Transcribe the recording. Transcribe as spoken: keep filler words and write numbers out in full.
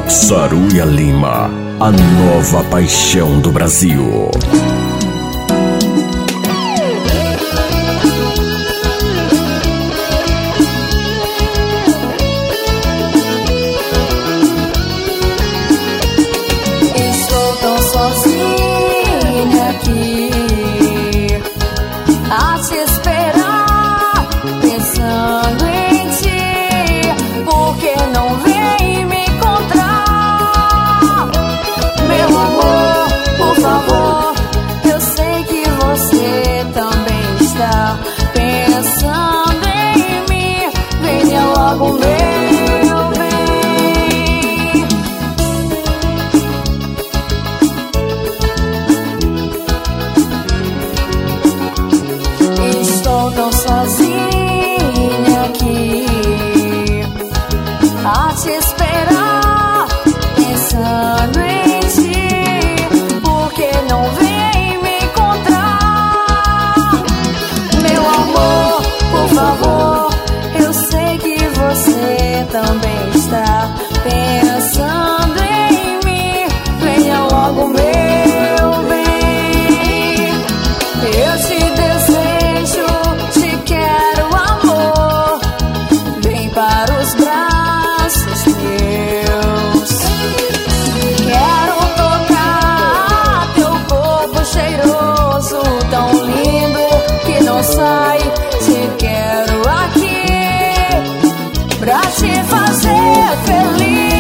Saruia Lima, a nova paixão do Brasil. Estou tão sozinha aqui a te esperar, pensando em ti, porque não vem me encontrar. Meu amor, por favor, eu sei que você também está pensando em mim. Venha logo, meu bem. Estou tão sozinha aqui a te esperar, pensando em ti, porque não vem me encontrar. Meu amor, por favor, eu sei que você também está pensando em mim. Venha logo, meu bem. Eu te desejo, te quero, amor. Vem para os braços meus. Quero tocar teu corpo cheiroso, tão lindo que não sai. Te quero aqui pra te fazer feliz.